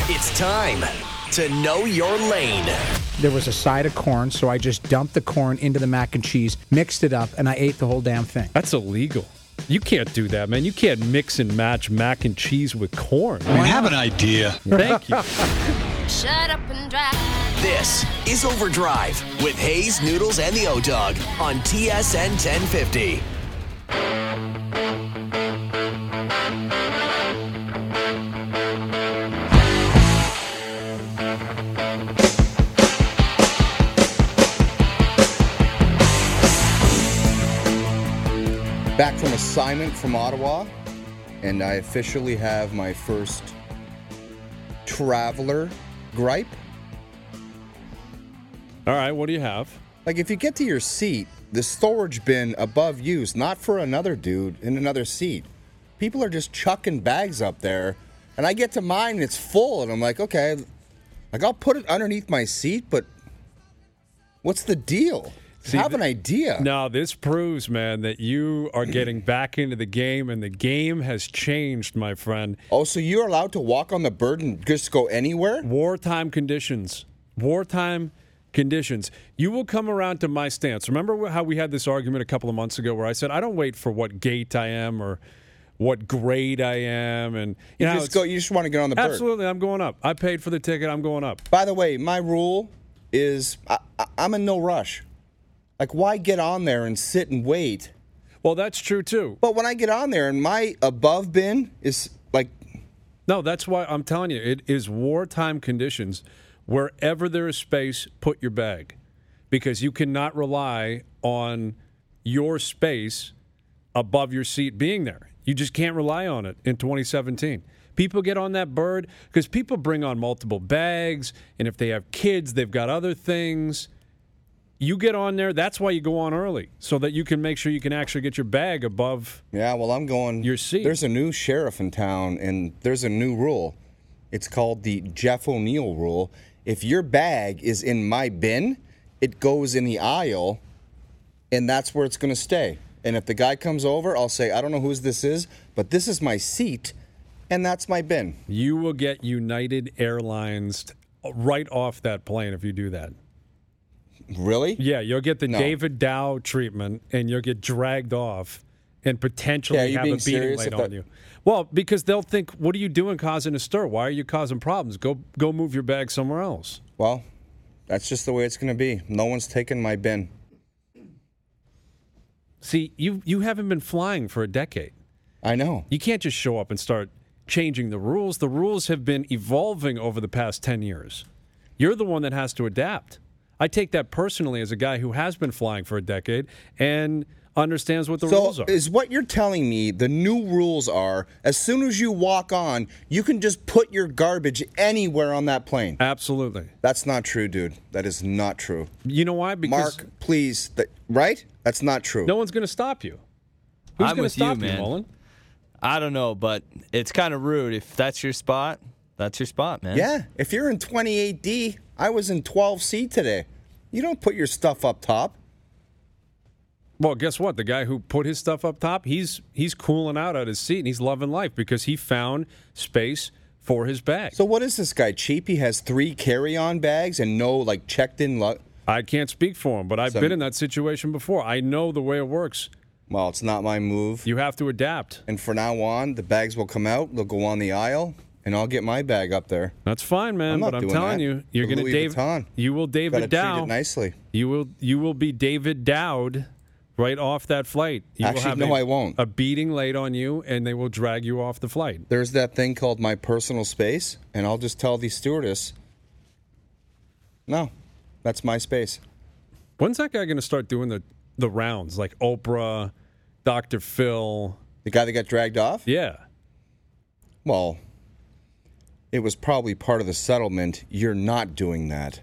It's time to know your lane. There was a side of corn, so I just dumped the corn into the mac and cheese, mixed it up, and I ate the whole damn thing. That's illegal. You can't do that, man. You can't mix and match mac and cheese with corn. I have an idea. Thank you. Shut up and drive. This is Overdrive with Hayes, Noodles, and the O-Dog on TSN 1050. Back from assignment from Ottawa, and I officially have my first traveler gripe. All right, what do you have? Like, if you get to your seat, the storage bin above you is not for another dude in another seat. People are just chucking bags up there, and I get to mine and it's full, and I'm like, okay, like I'll put it underneath my seat, but what's the deal? Have an idea. No, this proves, man, that you are getting back into the game, and the game has changed, my friend. Oh, so you're allowed to walk on the bird and just go anywhere? Wartime conditions. Wartime conditions. You will come around to my stance. Remember how we had this argument a couple of months ago where I said, I don't wait for what gate I am or what grade I am. And you just want to get on the bird. Absolutely, I'm going up. I paid for the ticket. I'm going up. By the way, my rule is I'm in no rush. Like, why get on there and sit and wait? Well, that's true, too. But when I get on there and my above bin is like... No, that's why I'm telling you, it is wartime conditions. Wherever there is space, put your bag. Because you cannot rely on your space above your seat being there. You just can't rely on it in 2017. People get on that bird because people bring on multiple bags, and if they have kids, they've got other things. You get on there, that's why you go on early, so that you can make sure you can actually get your bag above I'm going your seat. There's a new sheriff in town, and there's a new rule. It's called the Jeff O'Neill rule. If your bag is in my bin, it goes in the aisle, and that's where it's going to stay. And if the guy comes over, I'll say, I don't know who this is, but this is my seat, and that's my bin. You will get United Airlines right off that plane if you do that. Really? Yeah, you'll get the David Dow treatment, and you'll get dragged off and potentially have a beating laid on you. Well, because they'll think, what are you doing causing a stir? Why are you causing problems? Go move your bag somewhere else. Well, that's just the way it's going to be. No one's taking my bin. See, you haven't been flying for a decade. I know. You can't just show up and start changing the rules. The rules have been evolving over the past 10 years. You're the one that has to adapt. I take that personally as a guy who has been flying for a decade and understands what the rules are. So is what you're telling me the new rules are, as soon as you walk on, you can just put your garbage anywhere on that plane? Absolutely. That's not true, dude. That is not true. You know why? Because Mark, please. Right? That's not true. No one's going to stop you. Who's going to stop you, man. Mullen? I don't know, but it's kind of rude. If that's your spot, that's your spot, man. Yeah. If you're in 28D, I was in 12C today. You don't put your stuff up top. Well, guess what? The guy who put his stuff up top, he's cooling out at his seat, and he's loving life because he found space for his bag. So what is this guy, cheap? He has 3 carry-on bags and no, checked-in luggage? I can't speak for him, but I've been in that situation before. I know the way it works. Well, it's not my move. You have to adapt. And from now on, the bags will come out, they'll go on the aisle, and I'll get my bag up there. That's fine, man. But I'm telling you, you're going to You will David Dow. Treat it nicely. You will be David Dowd right off that flight. I won't. A beating laid on you, and they will drag you off the flight. There's that thing called my personal space, and I'll just tell the stewardess, no, that's my space. When's that guy going to start doing the rounds, like Oprah, Dr. Phil? The guy that got dragged off? Yeah. Well, it was probably part of the settlement. You're not doing that.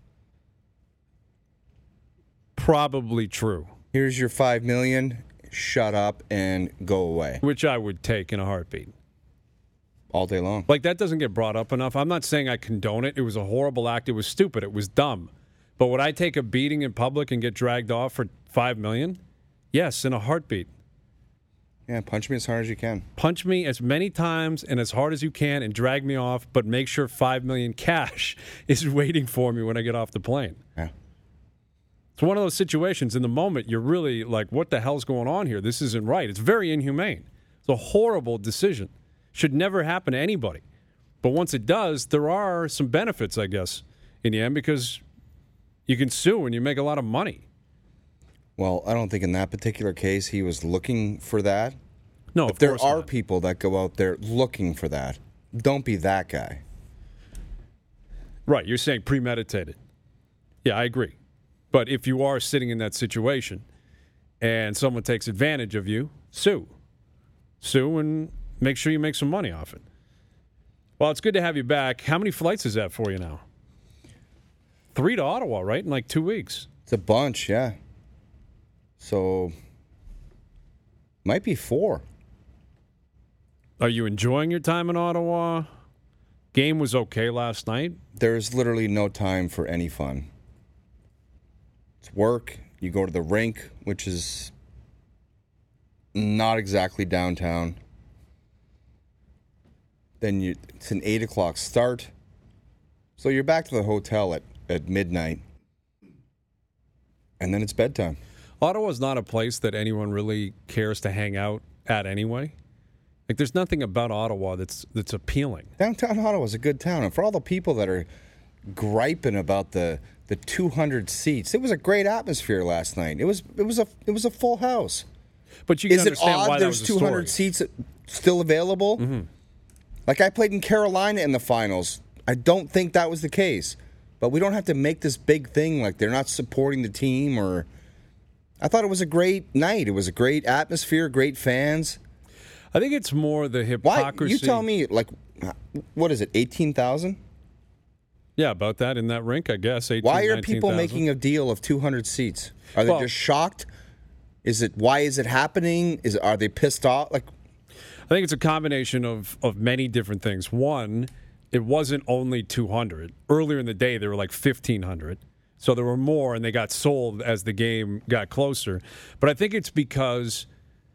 Probably true. Here's your $5 million. Shut up and go away. Which I would take in a heartbeat. All day long. Like, that doesn't get brought up enough. I'm not saying I condone it. It was a horrible act. It was stupid. It was dumb. But would I take a beating in public and get dragged off for $5 million? Yes, in a heartbeat. Yeah, punch me as hard as you can. Punch me as many times and as hard as you can and drag me off, but make sure $5 million cash is waiting for me when I get off the plane. Yeah. It's one of those situations in the moment you're really like, what the hell's going on here? This isn't right. It's very inhumane. It's a horrible decision. Should never happen to anybody. But once it does, there are some benefits, I guess, in the end, because you can sue and you make a lot of money. Well, I don't think in that particular case he was looking for that. No, But of there course are not. people that go out there looking for that. Don't be that guy. Right, you're saying premeditated. Yeah, I agree. But if you are sitting in that situation and someone takes advantage of you, sue. Sue and make sure you make some money off it. Well, it's good to have you back. How many flights is that for you now? 3 to Ottawa, right? In like 2 weeks. It's a bunch, yeah. So, might be 4. Are you enjoying your time in Ottawa? Game was okay last night. There's literally no time for any fun. It's work. You go to the rink, which is not exactly downtown. Then it's an 8 o'clock start. So you're back to the hotel at midnight. And then it's bedtime. Ottawa's not a place that anyone really cares to hang out at anyway. Like, there's nothing about Ottawa that's appealing. Downtown Ottawa is a good town. And for all the people that are griping about the 200 seats, it was a great atmosphere last night. It was a full house. But you can Is it understand why odd that there's was a 200 story. seats still available? Mm-hmm. Like, I played in Carolina in the finals. I don't think that was the case. But we don't have to make this big thing like they're not supporting the team or... I thought it was a great night. It was a great atmosphere, great fans. I think it's more the Why? hypocrisy. You tell me, like, what is it, 18,000? Yeah, about that in that rink, I guess. 18, Why are people 19,000. making a deal of 200 seats? Are they Well- just shocked? Why is it happening? Are they pissed off? Like, I think it's a combination of many different things. One, it wasn't only 200. Earlier in the day, there were like 1,500. So there were more, and they got sold as the game got closer. But I think it's because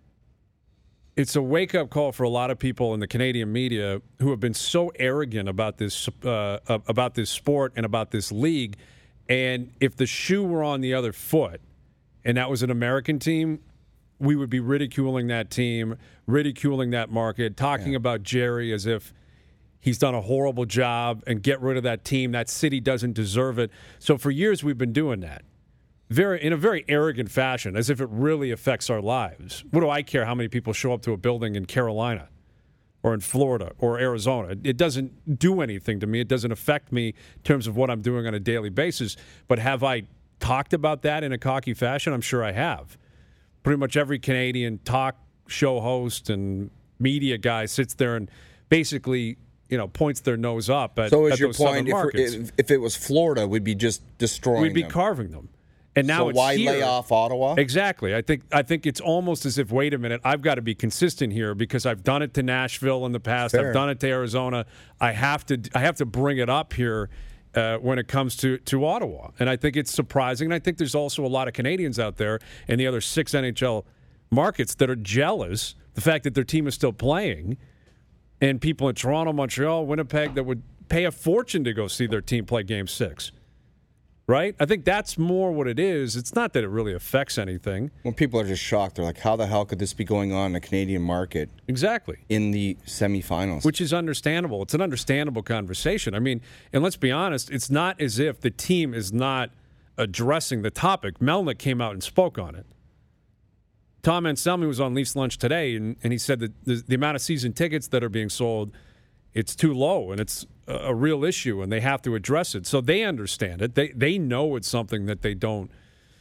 it's a wake-up call for a lot of people in the Canadian media who have been so arrogant about this sport and about this league. And if the shoe were on the other foot, and that was an American team, we would be ridiculing that team, ridiculing that market, talking about Jerry as if he's done a horrible job and get rid of that team. That city doesn't deserve it. So for years we've been doing that in a very arrogant fashion, as if it really affects our lives. What do I care how many people show up to a building in Carolina or in Florida or Arizona? It doesn't do anything to me. It doesn't affect me in terms of what I'm doing on a daily basis. But have I talked about that in a cocky fashion? I'm sure I have. Pretty much every Canadian talk show host and media guy sits there and basically, points their nose up at, so is at your those southern point, markets. if it was Florida, we'd be just destroying We'd be them. carving them. And now So it's why here. lay off Ottawa? Exactly. I think it's almost as if, wait a minute, I've got to be consistent here because I've done it to Nashville in the past. Fair. I've done it to Arizona. I have to bring it up here when it comes to Ottawa. And I think it's surprising. And I think there's also a lot of Canadians out there in the other 6 NHL markets that are jealous the fact that their team is still playing, and people in Toronto, Montreal, Winnipeg that would pay a fortune to go see their team play Game 6. Right? I think that's more what it is. It's not that it really affects anything. When people are just shocked, they're like, how the hell could this be going on in the Canadian market Exactly. in the semifinals? Which is understandable. It's an understandable conversation. I mean, and let's be honest, it's not as if the team is not addressing the topic. Melnick came out and spoke on it. Tom Anselmi was on Leafs Lunch today, and he said that the amount of season tickets that are being sold, it's too low, and it's a real issue, and they have to address it. So they understand it. They know it's something that they don't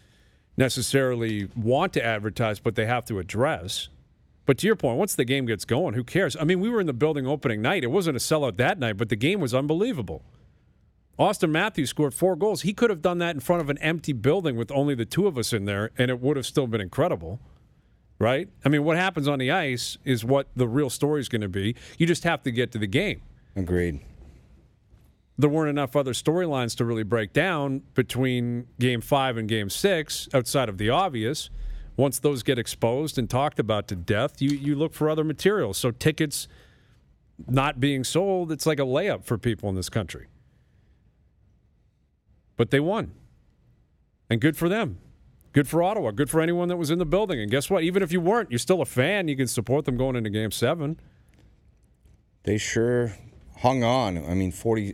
necessarily want to advertise, but they have to address. But to your point, once the game gets going, who cares? I mean, we were in the building opening night. It wasn't a sellout that night, but the game was unbelievable. Austin Matthews scored 4 goals. He could have done that in front of an empty building with only the 2 of us in there, and it would have still been incredible. Right? I mean, what happens on the ice is what the real story is going to be. You just have to get to the game. Agreed. There weren't enough other storylines to really break down between Game 5 and Game 6 outside of the obvious. once those get exposed and talked about to death, you look for other materials. So tickets not being sold, it's like a layup for people in this country. But they won. And good for them. Good for Ottawa. Good for anyone that was in the building. And guess what? Even if you weren't, you're still a fan. You can support them going into Game 7. They sure hung on. I mean,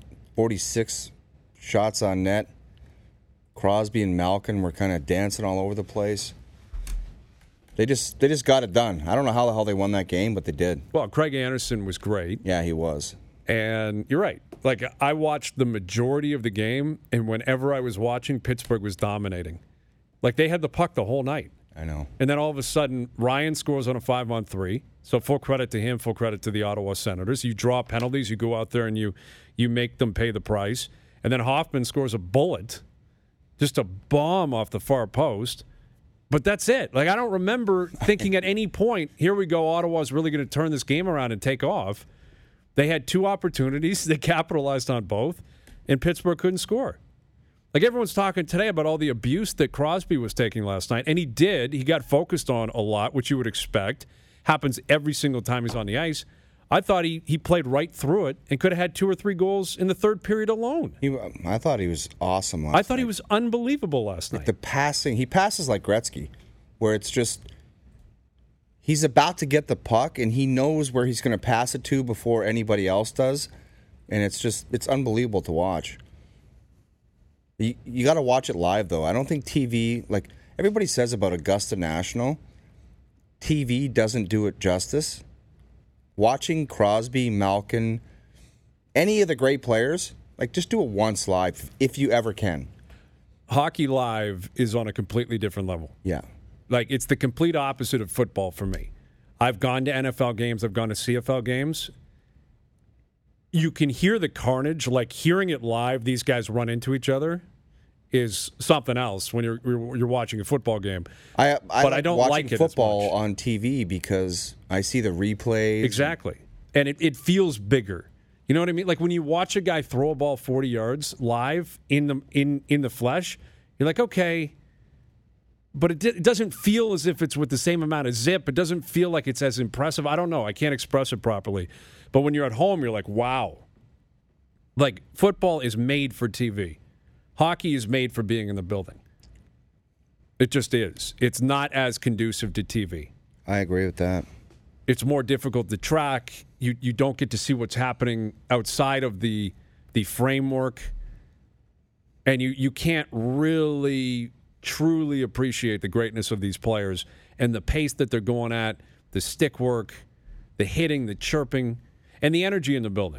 46 shots on net. Crosby and Malkin were kind of dancing all over the place. They just got it done. I don't know how the hell they won that game, but they did. Well, Craig Anderson was great. Yeah, he was. And you're right. Like, I watched the majority of the game, and whenever I was watching, Pittsburgh was dominating. Like, they had the puck the whole night. I know. And then all of a sudden, Ryan scores on a 5-on-3. So full credit to him, full credit to the Ottawa Senators. You draw penalties, you go out there and you make them pay the price. And then Hoffman scores a bullet, just a bomb off the far post. But that's it. Like, I don't remember thinking at any point, here we go, Ottawa's really going to turn this game around and take off. They had 2 opportunities. They capitalized on both, and Pittsburgh couldn't score. Like, everyone's talking today about all the abuse that Crosby was taking last night, and he did. He got focused on a lot, which you would expect. Happens every single time he's on the ice. I thought he played right through it and could have had 2 or 3 goals in the third period alone. I thought he was awesome last night. I thought he was unbelievable last night. The passing, he passes like Gretzky, where it's just he's about to get the puck and he knows where he's going to pass it to before anybody else does, and it's unbelievable to watch. You got to watch it live though. I don't think TV, like everybody says about Augusta National, TV doesn't do it justice. Watching Crosby, Malkin, any of the great players, like just do it once live if you ever can. Hockey live is on a completely different level. Yeah. Like, it's the complete opposite of football for me. I've gone to NFL games. I've gone to CFL games. You can hear the carnage. Like, hearing it live, these guys run into each other is something else when you're watching a football game. But I don't like it football as much on TV because I see the replays. Exactly. And it feels bigger. You know what I mean? Like, when you watch a guy throw a ball 40 yards live in the flesh, you're like, okay, but it doesn't feel as if it's with the same amount of zip. It doesn't feel like it's as impressive. I don't know. I can't express it properly. But when you're at home, you're like, wow. Like, football is made for TV. Hockey is made for being in the building. It just is. It's not as conducive to TV. I agree with that. It's more difficult to track. You don't get to see what's happening outside of the framework. And you can't really truly appreciate the greatness of these players and the pace that they're going at, the stick work, the hitting, the chirping, and the energy in the building.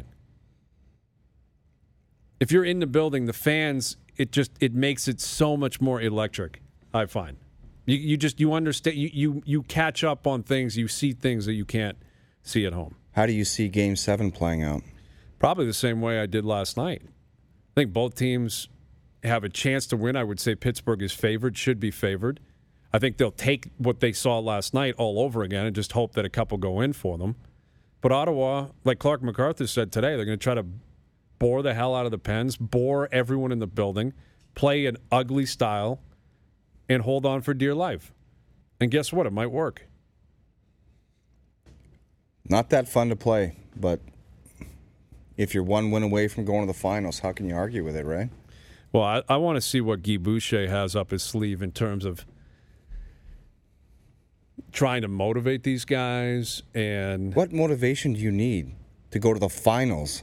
If you're in the building, the fans, it makes it so much more electric, I find. You understand, you catch up on things, you see things that you can't see at home. How do you see Game 7 playing out? Probably the same way I did last night. I think both teams have a chance to win. I would say Pittsburgh is favored, should be favored. I think they'll take what they saw last night all over again and just hope that a couple go in for them. But Ottawa, like Clark MacArthur said today, they're going to try to bore the hell out of the Pens, bore everyone in the building, play an ugly style, and hold on for dear life. And guess what? It might work. Not that fun to play, but if you're one win away from going to the finals, how can you argue with it, right? Well, I want to see what Guy Boucher has up his sleeve in terms of trying to motivate these guys. And what motivation do you need to go to the finals?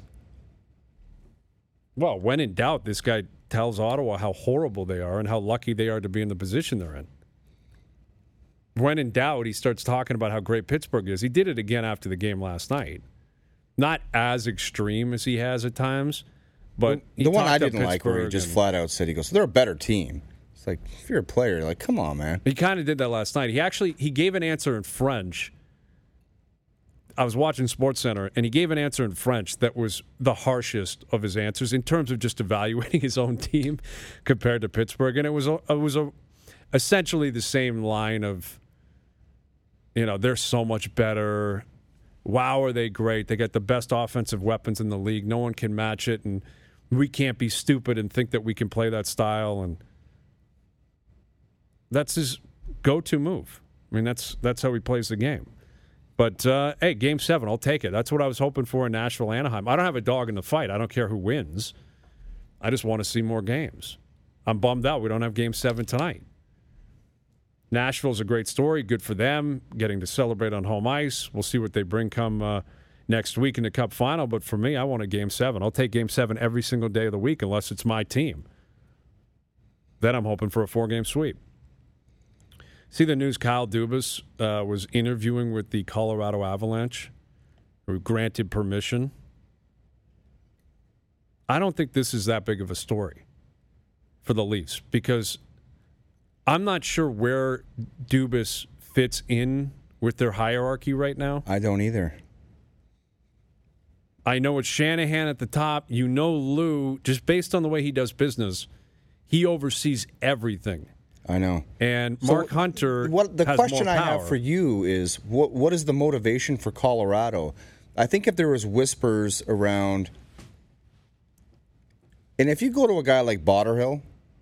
Well, when in doubt, this guy tells Ottawa how horrible they are and how lucky they are to be in the position they're in. When in doubt, he starts talking about how great Pittsburgh is. He did it again after the game last night. Not as extreme as he has at times, but the one I didn't like where he just flat out said, he goes, they're a better team. It's like, if you're a player, you're like, come on, man. He kind of did that last night. He gave an answer in French. I was watching SportsCenter, and he gave an answer in French that was the harshest of his answers in terms of just evaluating his own team compared to Pittsburgh. And it was essentially the same line of, they're so much better. Wow, are they great? They got the best offensive weapons in the league. No one can match it, and we can't be stupid and think that we can play that style. And that's go-to move. I mean, that's how he plays the game. But, hey, Game 7, I'll take it. That's what I was hoping for in Nashville, Anaheim. I don't have a dog in the fight. I don't care who wins. I just want to see more games. I'm bummed out we don't have Game 7 tonight. Nashville's a great story. Good for them, getting to celebrate on home ice. We'll see what they bring come next week in the Cup final. But for me, I want a Game 7. I'll take Game 7 every single day of the week unless it's my team. Then I'm hoping for a 4-game sweep. See the news, Kyle Dubas was interviewing with the Colorado Avalanche, who granted permission. I don't think this is that big of a story for the Leafs because I'm not sure where Dubas fits in with their hierarchy right now. I don't either. I know it's Shanahan at the top. You know Lou, just based on the way he does business, he oversees everything. I know. And Mark Hunter the has question more I power. have for you is, what is the motivation for Colorado? I think if there was whispers around, and if you go to a guy like Botterill,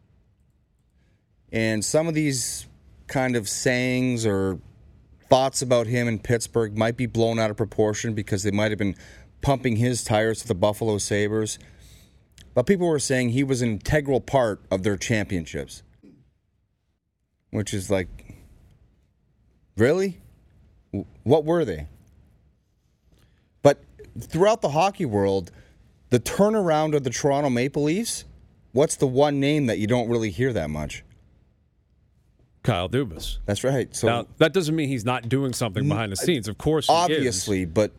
and some of these kind of sayings or thoughts about him in Pittsburgh might be blown out of proportion because they might have been pumping his tires to the Buffalo Sabres, but people were saying he was an integral part of their championships. Which is like, really? What were they? But throughout the hockey world, the turnaround of the Toronto Maple Leafs, what's the one name that you don't really hear that much? Kyle Dubas. That's right. So now, that doesn't mean he's not doing something behind the scenes. Of course he obviously, is. But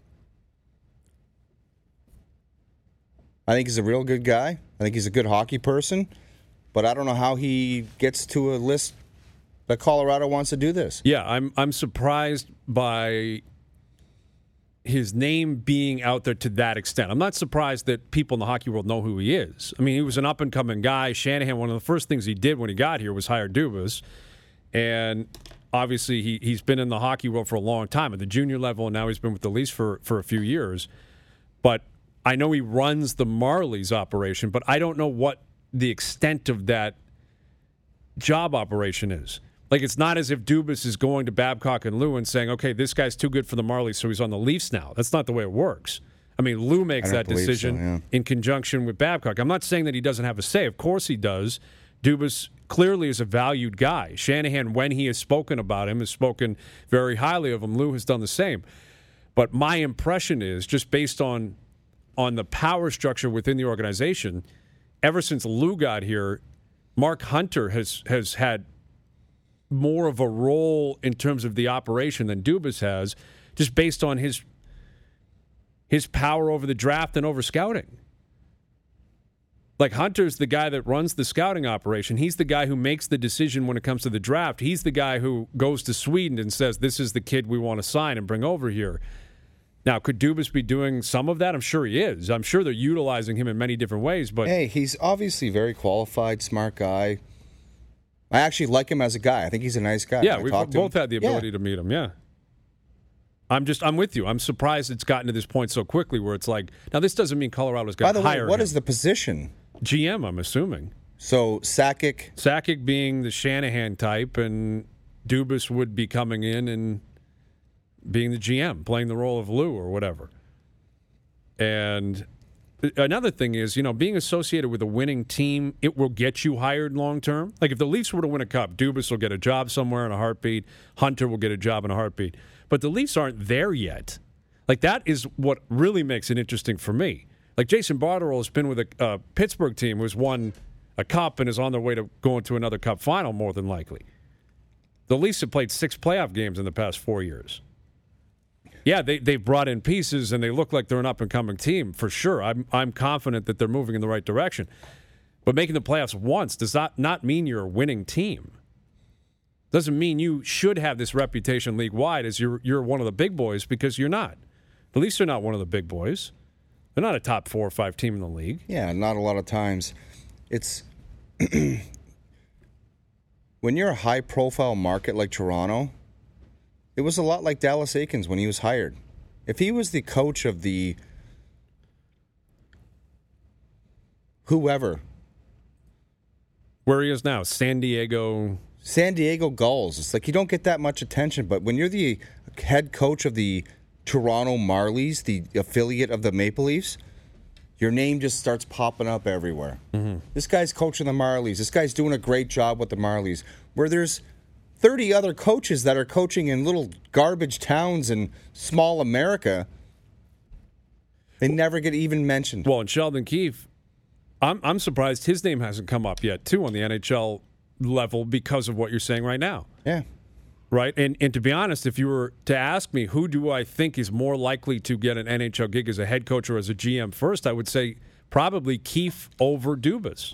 I think he's a real good guy. I think he's a good hockey person. But I don't know how he gets to a list that Colorado wants to do this. Yeah, I'm surprised by his name being out there to that extent. I'm not surprised that people in the hockey world know who he is. I mean, he was an up-and-coming guy. Shanahan, one of the first things he did when he got here was hire Dubas. And obviously he's been in the hockey world for a long time at the junior level, and now he's been with the Leafs for a few years. But I know he runs the Marlies operation, but I don't know what the extent of that job operation is. Like, it's not as if Dubas is going to Babcock and Lou and saying, okay, this guy's too good for the Marlies, so he's on the Leafs now. That's not the way it works. I mean, Lou makes that decision in conjunction with Babcock. I'm not saying that he doesn't have a say. Of course he does. Dubas clearly is a valued guy. Shanahan, when he has spoken about him, has spoken very highly of him. Lou has done the same. But my impression is, just based on the power structure within the organization, ever since Lou got here, Mark Hunter has had more of a role in terms of the operation than Dubas has, just based on his power over the draft and over scouting. Like, Hunter's the guy that runs the scouting operation. He's the guy who makes the decision when it comes to the draft. He's the guy who goes to Sweden and says, this is the kid we want to sign and bring over here. Now, could Dubas be doing some of that? I'm sure he is. I'm sure they're utilizing him in many different ways. But hey, he's obviously very qualified, smart guy. I actually like him as a guy. I think he's a nice guy. Yeah, we've both had the ability to meet him, yeah. I'm with you. I'm surprised it's gotten to this point so quickly where it's like, now this doesn't mean Colorado's got to hire him. By the way, what is the position? GM, I'm assuming. So Sakic? Sakic being the Shanahan type, and Dubas would be coming in and being the GM, playing the role of Lou or whatever. And another thing is, being associated with a winning team, it will get you hired long term. Like, if the Leafs were to win a cup, Dubas will get a job somewhere in a heartbeat. Hunter will get a job in a heartbeat. But the Leafs aren't there yet. Like, that is what really makes it interesting for me. Like, Jason Botterill has been with a Pittsburgh team who's won a cup and is on their way to going to another cup final, more than likely. The Leafs have played 6 playoff games in the past 4 years. Yeah, they've brought in pieces, and they look like they're an up-and-coming team, for sure. I'm confident that they're moving in the right direction. But making the playoffs once does not mean you're a winning team. Doesn't mean you should have this reputation league-wide as you're one of the big boys, because you're not. The Leafs are not one of the big boys. They're not a top 4 or 5 team in the league. Yeah, not a lot of times. It's when you're a high-profile market like Toronto, it was a lot like Dallas Eakins when he was hired. If he was the coach of the whoever. Where he is now, San Diego San Diego Gulls. It's like you don't get that much attention, but when you're the head coach of the Toronto Marlies, the affiliate of the Maple Leafs, your name just starts popping up everywhere. Mm-hmm. This guy's coaching the Marlies. This guy's doing a great job with the Marlies. Where there's 30 other coaches that are coaching in little garbage towns in small America, they never get even mentioned. Well, and Sheldon Keefe, I'm surprised his name hasn't come up yet, too, on the NHL level because of what you're saying right now. Yeah. Right? And to be honest, if you were to ask me who do I think is more likely to get an NHL gig as a head coach or as a GM first, I would say probably Keefe over Dubas.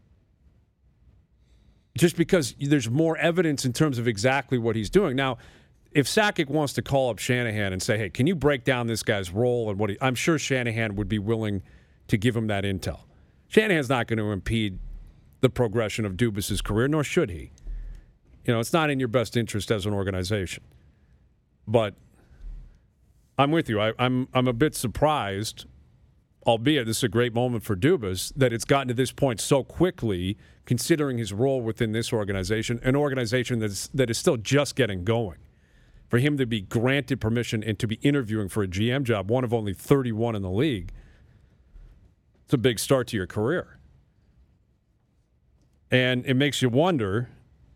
Just because there's more evidence in terms of exactly what he's doing. Now, if Sakic wants to call up Shanahan and say, hey, can you break down this guy's role and what I'm sure Shanahan would be willing to give him that intel. Shanahan's not going to impede the progression of Dubas' career, nor should he. You know, it's not in your best interest as an organization. But I'm with you. I'm a bit surprised, albeit this is a great moment for Dubas, that it's gotten to this point so quickly, considering his role within this organization, an organization that is still just getting going. For him to be granted permission and to be interviewing for a GM job, one of only 31 in the league, it's a big start to your career. And it makes you wonder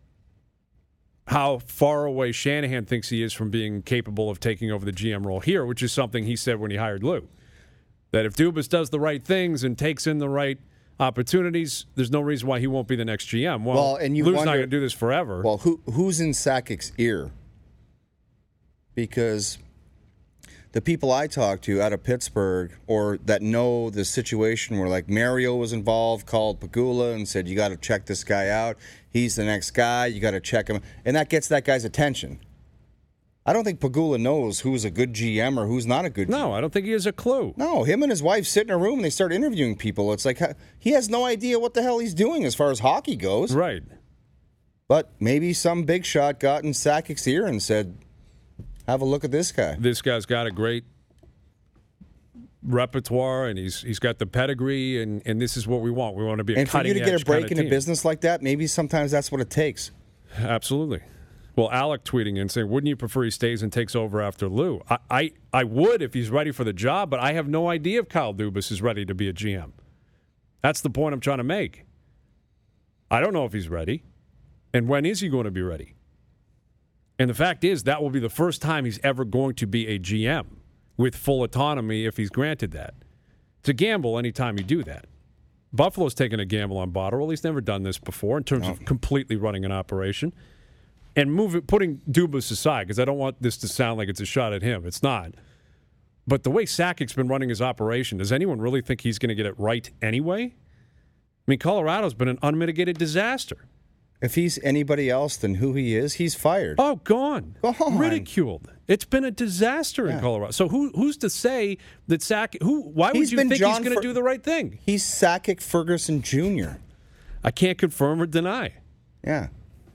how far away Shanahan thinks he is from being capable of taking over the GM role here, which is something he said when he hired Lou. That if Dubas does the right things and takes in the right opportunities, there's no reason why he won't be the next GM. Well, and Lou's not going to do this forever. Well, who's in Sakic's ear? Because the people I talk to out of Pittsburgh or that know the situation where, like, Mario was involved, called Pegula and said, you got to check this guy out. He's the next guy. You got to check him. And that gets that guy's attention. I don't think Pegula knows who's a good GM or who's not a good GM. No, I don't think he has a clue. No, him and his wife sit in a room and they start interviewing people. It's like he has no idea what the hell he's doing as far as hockey goes. Right. But maybe some big shot got in Sakic's ear and said, have a look at this guy. This guy's got a great repertoire, and he's got the pedigree, and this is what we want. We want to be a cutting edge. And for you to get a break in a business like that, maybe sometimes that's what it takes. Absolutely. Well, Alec tweeting in saying, wouldn't you prefer he stays and takes over after Lou? I would if he's ready for the job, but I have no idea if Kyle Dubas is ready to be a GM. That's the point I'm trying to make. I don't know if he's ready. And when is he going to be ready? And the fact is, that will be the first time he's ever going to be a GM with full autonomy if he's granted that. It's a gamble anytime you do that. Buffalo's taken a gamble on Botterill. He's never done this before in terms of completely running an operation. And putting Dubas aside, because I don't want this to sound like it's a shot at him. It's not. But the way Sakic's been running his operation, does anyone really think he's going to get it right anyway? I mean, Colorado's been an unmitigated disaster. If he's anybody else than who he is, he's fired. Oh, gone. Ridiculed. It's been a disaster in Colorado. So who's to say that Sakic? Why would you think he's going to do the right thing? He's Sakic Ferguson Jr. I can't confirm or deny. Yeah.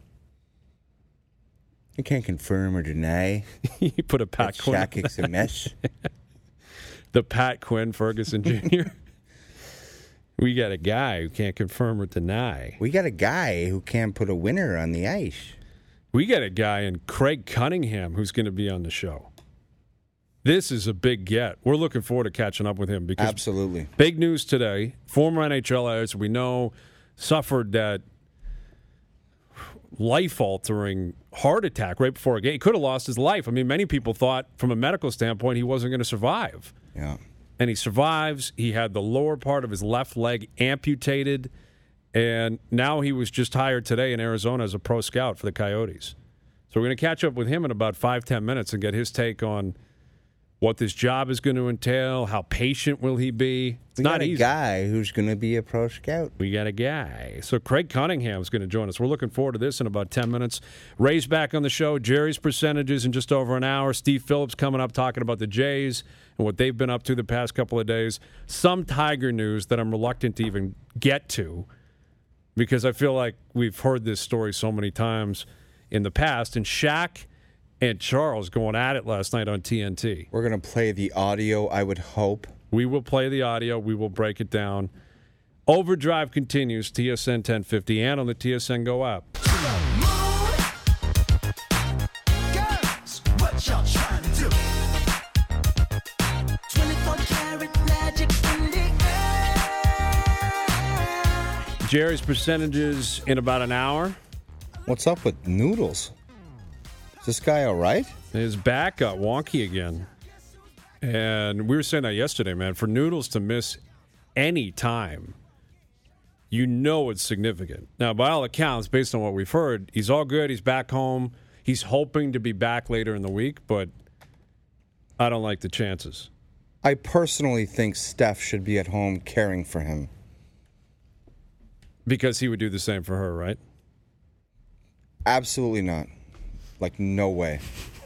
You can't confirm or deny. You put a Pat Quinn. Sakic's a mess. The Pat Quinn Ferguson Jr. We got a guy who can't confirm or deny. We got a guy who can't put a winner on the ice. We got a guy in Craig Cunningham who's going to be on the show. This is a big get. We're looking forward to catching up with him because absolutely big news today. Former NHLer, as we know, suffered that life-altering heart attack right before a game. He could have lost his life. I mean, many people thought from a medical standpoint he wasn't going to survive. Yeah. And he survives. He had the lower part of his left leg amputated, and now he was just hired today in Arizona as a pro scout for the Coyotes. So we're going to catch up with him in about 5-10 minutes and get his take on what this job is going to entail, how patient will he be. It's not easy. We got a guy who's going to be a pro scout. We got a guy. So Craig Cunningham is going to join us. We're looking forward to this in about 10 minutes. Ray's back on the show. Jerry's percentages in just over an hour. Steve Phillips coming up talking about the Jays and what they've been up to the past couple of days. Some Tiger news that I'm reluctant to even get to because I feel like we've heard this story so many times in the past. And Shaq and Charles going at it last night on TNT. We're going to play the audio, I would hope. We will play the audio. We will break it down. Overdrive continues, TSN 1050, and on the TSN Go app. Jerry's percentages in about an hour. What's up with Noodles? Is this guy all right? His back got wonky again. And we were saying that yesterday, man. For Noodles to miss any time, you know it's significant. Now, by all accounts, based on what we've heard, he's all good. He's back home. He's hoping to be back later in the week, but I don't like the chances. I personally think Steph should be at home caring for him. Because he would do the same for her, right? Absolutely not. Like, no way.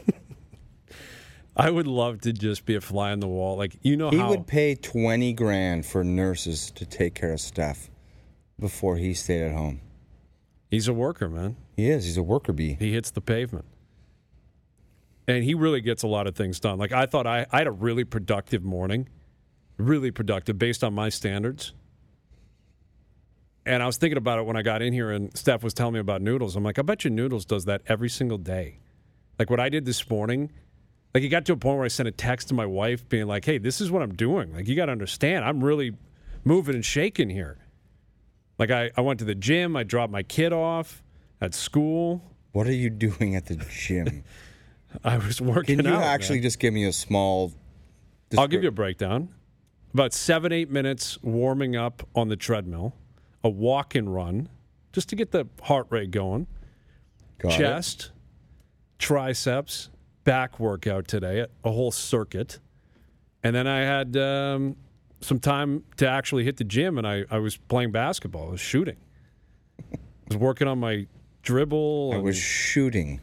I would love to just be a fly on the wall. Like, you know He how would pay $20,000 for nurses to take care of Steph before he stayed at home. he's a worker, man. He is. He's a worker bee. He hits the pavement. And he really gets a lot of things done. Like, I thought I had a really productive morning. Really productive based on my standards. And I was thinking about it when I got in here and Steph was telling me about Noodles. I'm like, I bet you Noodles does that every single day. Like what I did this morning, like it got to a point where I sent a text to my wife being like, hey, this is what I'm doing. Like, you got to understand, I'm really moving and shaking here. Like I went to the gym. I dropped my kid off at school. What are you doing at the gym? I was working out. Can you actually just give me a small... I'll give you a breakdown. About 7-8 minutes warming up on the treadmill. A walk and run, just to get the heart rate going. Chest, triceps, back workout today, a whole circuit. And then I had some time to actually hit the gym, and I was playing basketball. I was shooting. I was working on my dribble. I was shooting.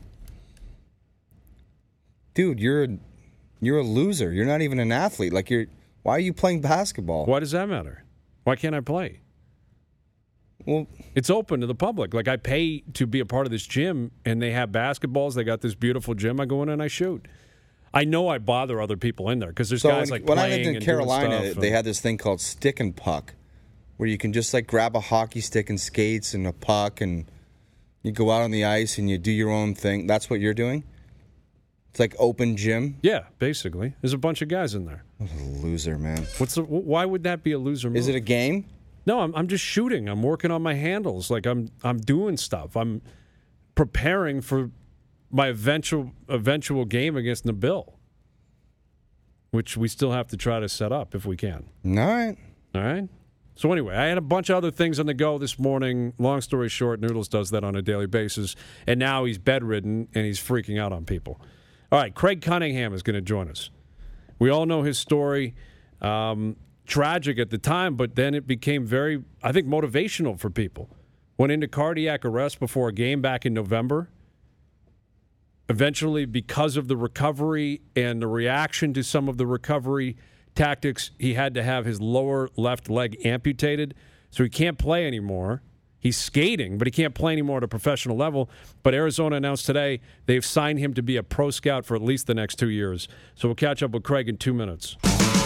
Dude, you're a loser. You're not even an athlete. Like, why are you playing basketball? Why does that matter? Why can't I play? Well, it's open to the public. Like, I pay to be a part of this gym, and they have basketballs. They got this beautiful gym. I go in and I shoot. I know I bother other people in there because there's guys like when playing I lived in and Carolina, doing stuff they had this thing called stick and puck, where you can just like grab a hockey stick and skates and a puck, and you go out on the ice and you do your own thing. That's what you're doing? It's like open gym? Yeah, basically. There's a bunch of guys in there. What a loser, man. Why would that be a loser move? Is it a game? No, I'm just shooting. I'm working on my handles. Like I'm doing stuff. I'm preparing for my eventual game against Nabil, which we still have to try to set up if we can. All right. So anyway, I had a bunch of other things on the go this morning. Long story short, Noodles does that on a daily basis, and now he's bedridden and he's freaking out on people. All right, Craig Cunningham is going to join us. We all know his story. Tragic at the time, but then it became very, I think, motivational for people. Went into cardiac arrest before a game back in November. Eventually, because of the recovery and the reaction to some of the recovery tactics, he had to have his lower left leg amputated, so he can't play anymore. He's skating, but he can't play anymore at a professional level. But Arizona announced today they've signed him to be a pro scout for at least the next 2 years. So we'll catch up with Craig in 2 minutes.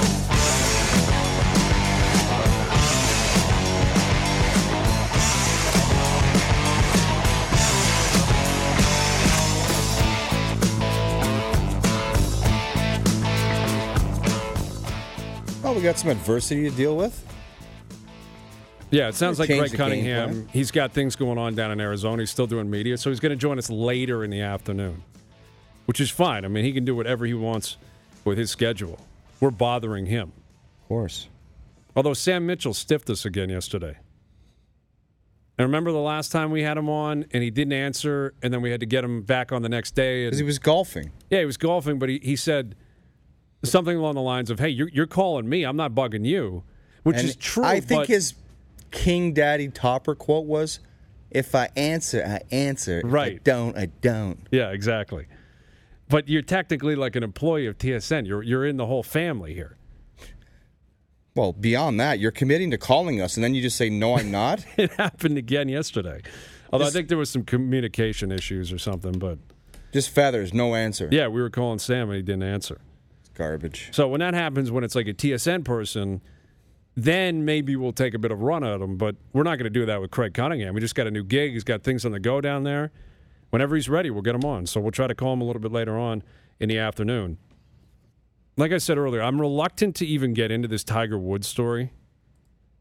Oh, we got some adversity to deal with. Yeah, it sounds like Craig the Cunningham, he's got things going on down in Arizona. He's still doing media, so he's going to join us later in the afternoon, which is fine. I mean, he can do whatever he wants with his schedule. We're bothering him. Of course. Although Sam Mitchell stiffed us again yesterday. And remember the last time we had him on and he didn't answer, and then we had to get him back on the next day. Because he was golfing. Yeah, he was golfing, but he said something along the lines of, hey, you're calling me. I'm not bugging you, which is true. I think his King Daddy Topper quote was, if I answer, I answer. Right. If I don't, I don't. Yeah, exactly. But you're technically like an employee of TSN. You're in the whole family here. Well, beyond that, you're committing to calling us, and then you just say, no, I'm not? It happened again yesterday. Although I think there was some communication issues or something, but... Just feathers, no answer. Yeah, we were calling Sam, and he didn't answer. It's garbage. So when that happens, when it's like a TSN person, then maybe we'll take a bit of a run at him, but we're not going to do that with Craig Cunningham. We just got a new gig. He's got things on the go down there. Whenever he's ready, we'll get him on. So we'll try to call him a little bit later on in the afternoon. Like I said earlier, I'm reluctant to even get into this Tiger Woods story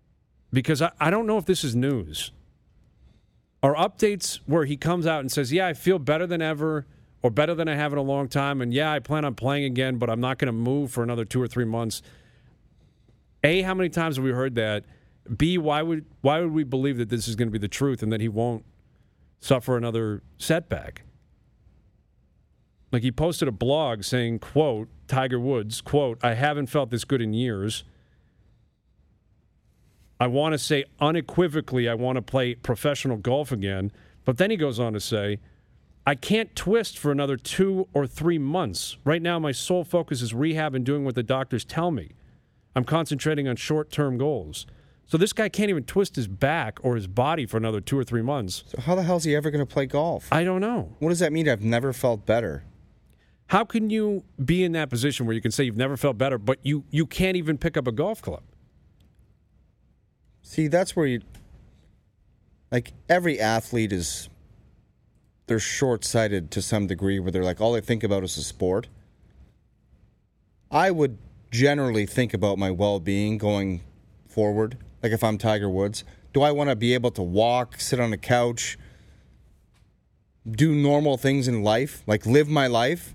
because I don't know if this is news. Are updates where he comes out and says, yeah, I feel better than ever or better than I have in a long time, and yeah, I plan on playing again, but I'm not going to move for another 2 or 3 months. A, how many times have we heard that? B, why would we believe that this is going to be the truth and that he won't suffer another setback? Like, he posted a blog saying, quote, Tiger Woods, quote, I haven't felt this good in years. I want to say unequivocally I want to play professional golf again. But then he goes on to say, I can't twist for another 2 or 3 months. Right now, my sole focus is rehab and doing what the doctors tell me. I'm concentrating on short-term goals. So this guy can't even twist his back or his body for another 2 or 3 months. So how the hell is he ever going to play golf? I don't know. What does that mean? I've never felt better. How can you be in that position where you can say you've never felt better, but you can't even pick up a golf club? See, that's where every athlete they're short-sighted to some degree where they're like, all they think about is the sport. I would generally think about my well-being going forward. Like if I'm Tiger Woods, do I want to be able to walk, sit on a couch, do normal things in life, like live my life?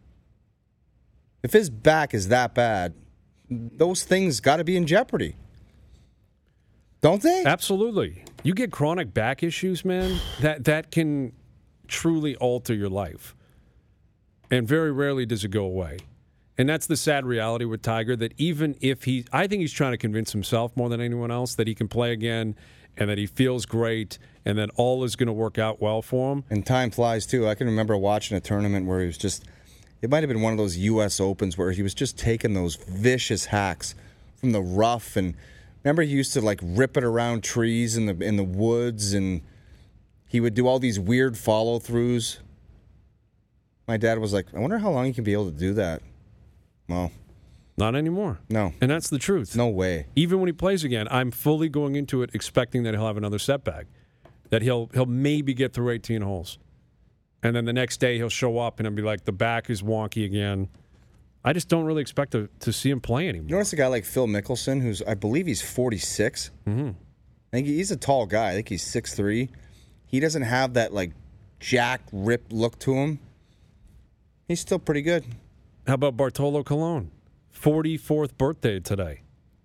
If his back is that bad, those things got to be in jeopardy. Don't they? Absolutely. You get chronic back issues, man, that can truly alter your life. And very rarely does it go away. And that's the sad reality with Tiger, that even if I think he's trying to convince himself more than anyone else that he can play again and that he feels great and that all is going to work out well for him. And time flies, too. I can remember watching a tournament where he was just, it might have been one of those U.S. Opens where he was just taking those vicious hacks from the rough. And remember he used to like rip it around trees in the woods, and he would do all these weird follow-throughs. My dad was like, I wonder how long he can be able to do that. Well, not anymore. No. And that's the truth. No way. Even when he plays again, I'm fully going into it expecting that he'll have another setback, that he'll maybe get through 18 holes. And then the next day he'll show up and I'll be like, the back is wonky again. I just don't really expect to see him play anymore. You notice a guy like Phil Mickelson, who's, I believe he's 46. Mm-hmm. I think he's a tall guy. I think he's 6'3". He doesn't have that like jack ripped look to him. He's still pretty good. How about Bartolo Colon? 44th birthday today.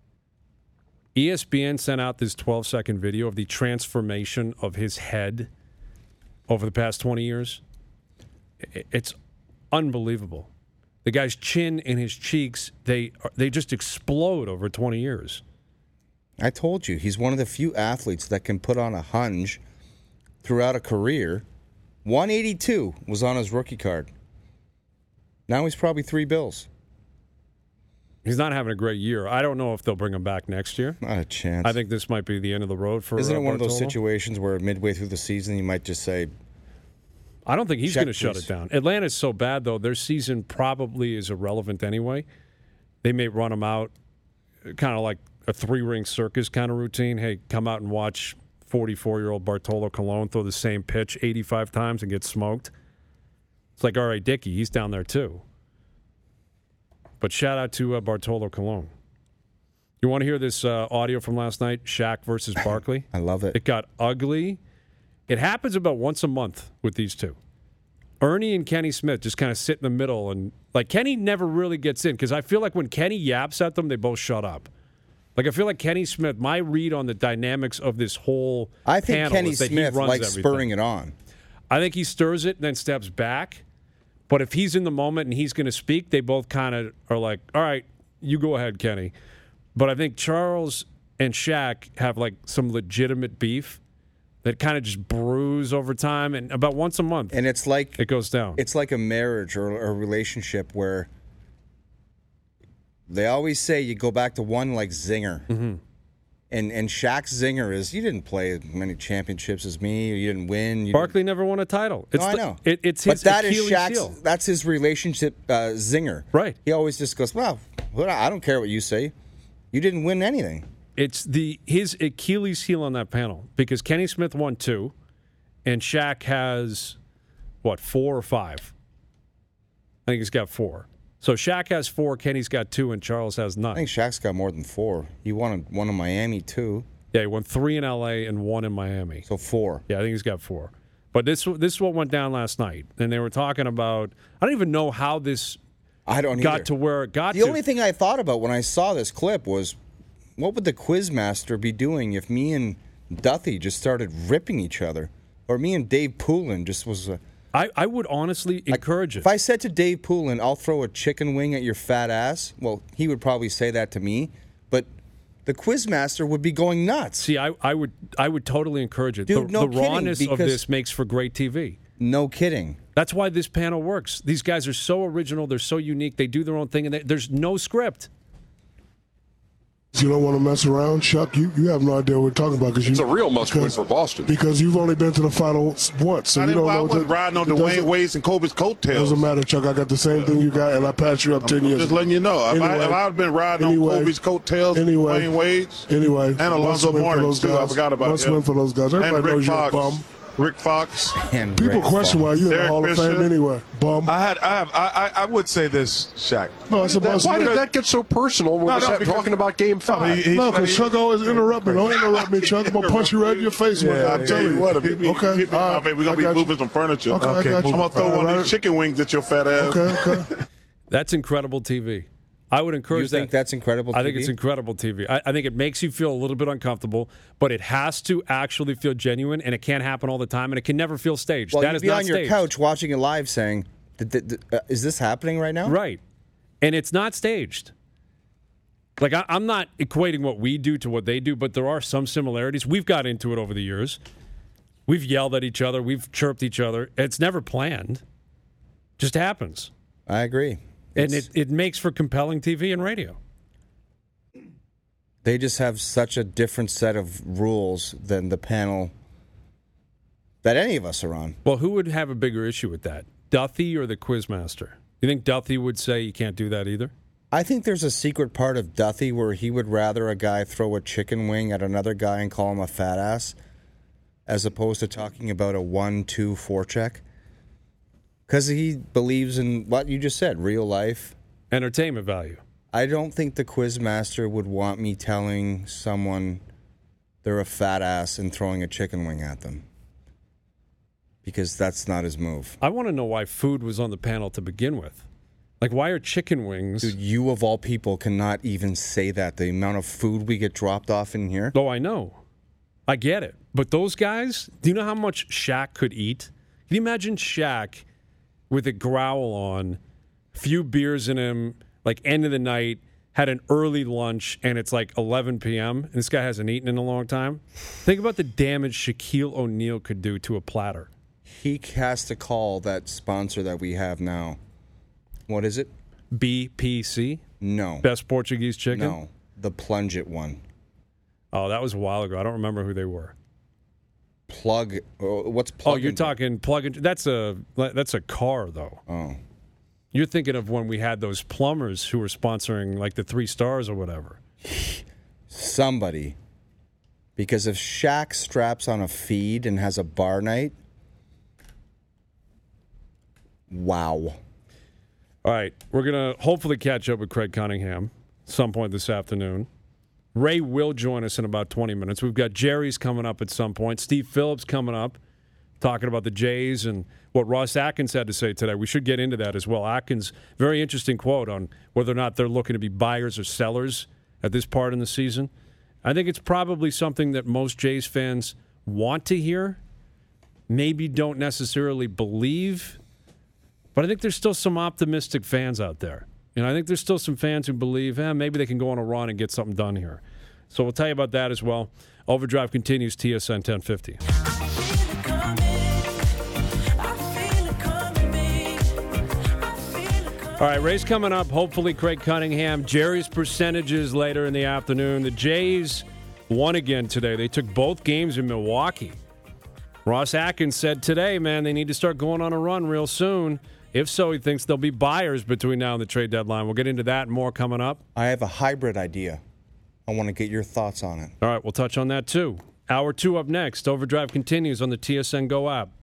ESPN sent out this 12-second video of the transformation of his head over the past 20 years. It's unbelievable. The guy's chin and his cheeks, they just explode over 20 years. I told you, he's one of the few athletes that can put on a hunch throughout a career. 182 was on his rookie card. Now he's probably $3 bills. He's not having a great year. I don't know if they'll bring him back next year. Not a chance. I think this might be the end of the road for Isn't it one of those Bartolo? situations where midway through the season you might just say, I don't think he's going to Check, shut please. it down. Atlanta's so bad, though. Their season probably is irrelevant anyway. They may run him out kind of like a 3-ring circus kind of routine. Hey, come out and watch 44-year-old Bartolo Colon throw the same pitch 85 times and get smoked. It's like, all right, Dickie, he's down there too. But shout out to Bartolo Colon. You want to hear this audio from last night, Shaq versus Barkley? I love it. It got ugly. It happens about once a month with these two. Ernie and Kenny Smith just kind of sit in the middle, and like Kenny never really gets in because I feel like when Kenny yaps at them, they both shut up. Like I feel like Kenny Smith, my read on the dynamics of this whole I think panel Kenny is that Smith he runs likes everything. spurring it on. I think he stirs it and then steps back. But if he's in the moment and he's going to speak, they both kind of are like, all right, you go ahead, Kenny. But I think Charles and Shaq have like some legitimate beef that kind of just brews over time, and about once a month, And it's like it goes down. it's like a marriage or a relationship where they always say you go back to one like zinger. Mm-hmm. And Shaq's zinger is, you didn't play as many championships as me, or you didn't win. Barkley never won a title. It's I know. It's his but that is Achilles Shaq's, heel. that's his relationship zinger. Right. He always just goes, well, I don't care what you say. You didn't win anything. It's his Achilles heel on that panel because Kenny Smith won 2, and Shaq has, 4 or 5? I think he's got 4. So Shaq has 4, Kenny's got 2, and Charles has none. I think Shaq's got more than 4. He won one in Miami, too. Yeah, he won 3 in L.A. and 1 in Miami. So 4. Yeah, I think he's got 4. But this is what went down last night, and they were talking about. I don't even know how this I don't got either. to where it got The to. only thing I thought about when I saw this clip was, what would the Quizmaster be doing if me and Duthie just started ripping each other? Or me and Dave Poulin just was... I would honestly encourage it. If I said to Dave Poulin, I'll throw a chicken wing at your fat ass, well, he would probably say that to me, but the Quizmaster would be going nuts. See, I would totally encourage it. Dude, no the kidding, rawness of because- this makes for great TV. No kidding. That's why this panel works. These guys are so original. They're so unique. They do their own thing, and there's no script. You don't want to mess around, Chuck. You have no idea what we're talking about It's a real must-win for Boston. because you've only been to the finals once, so you don't know. I wasn't riding on Dwayne Wade's and Kobe's coattails. Doesn't matter, Chuck. I got the same thing you got, and I passed you up 10 years. Just letting you know. If Anyway, I'd been riding on Kobe's coattails, Dwayne Wade's, Anyway, and Alonzo Mourning's too. I forgot about must him. win for those guys. Everybody And Rick knows you're a Fox. bum. Rick Fox. And People Rick question why Fox. you're in the Derek Hall of Fame Fisher. anyway, bum. I would say this, Shaq. No, it's a must Why win. did that get so personal when we're because- talking about Game 5? No, because Chuck always interrupt me. Don't interrupt me, Chuck. I'm going to punch you right in your face one day. I'm telling you. What? Okay. We're all going right. to be I got moving you. some furniture. Okay, I got you. I'm going to throw one of these chicken wings at your fat ass. Okay. That's incredible TV. I would encourage You think that. that's incredible I think TV? it's incredible TV. I think it makes you feel a little bit uncomfortable, but it has to actually feel genuine, and it can't happen all the time, and it can never feel staged. Well, that you'd is be not on your staged. couch watching it live saying, is this happening right now? Right. And it's not staged. Like, I'm not equating what we do to what they do, but there are some similarities. We've got into it over the years. We've yelled at each other. We've chirped each other. It's never planned. Just happens. I agree. And it makes for compelling TV and radio. They just have such a different set of rules than the panel that any of us are on. Well, who would have a bigger issue with that? Duthie or the Quizmaster? You think Duthie would say you can't do that either? I think there's a secret part of Duthie where he would rather a guy throw a chicken wing at another guy and call him a fat ass as opposed to talking about a 1-2 forecheck. Because he believes in what you just said, real life. Entertainment value. I don't think the Quizmaster would want me telling someone they're a fat ass and throwing a chicken wing at them. Because that's not his move. I want to know why food was on the panel to begin with. Like, why are chicken wings? Dude, you of all people cannot even say that. The amount of food we get dropped off in here. Oh, I know. I get it. But those guys, do you know how much Shaq could eat? Can you imagine Shaq with a growl on, few beers in him, like end of the night, had an early lunch, and it's like 11 p.m., and this guy hasn't eaten in a long time? Think about the damage Shaquille O'Neal could do to a platter. He has to call that sponsor that we have now. What is it? BPC? No. Best Portuguese chicken? No. The Plunge It one. Oh, that was a while ago. I don't remember who they were. What's plug? Oh, you're talking plug-in. That's a car, though. Oh. You're thinking of when we had those plumbers who were sponsoring like the 3 Stars or whatever. Somebody. Because if Shaq straps on a feed and has a bar night, wow. All right, we're going to hopefully catch up with Craig Cunningham some point this afternoon. Ray will join us in about 20 minutes. We've got Jerry's coming up at some point. Steve Phillips coming up, talking about the Jays and what Ross Atkins had to say today. We should get into that as well. Atkins, very interesting quote on whether or not they're looking to be buyers or sellers at this part in the season. I think it's probably something that most Jays fans want to hear, maybe don't necessarily believe, but I think there's still some optimistic fans out there. And I think there's still some fans who believe, maybe they can go on a run and get something done here. So we'll tell you about that as well. Overdrive continues, TSN 1050. All right, Ray's coming up. Hopefully, Craig Cunningham. Jerry's percentages later in the afternoon. The Jays won again today. They took both games in Milwaukee. Ross Atkins said today, man, they need to start going on a run real soon. If so, he thinks there'll be buyers between now and the trade deadline. We'll get into that and more coming up. I have a hybrid idea. I want to get your thoughts on it. All right, we'll touch on that too. Hour 2 up next. Overdrive continues on the TSN Go app.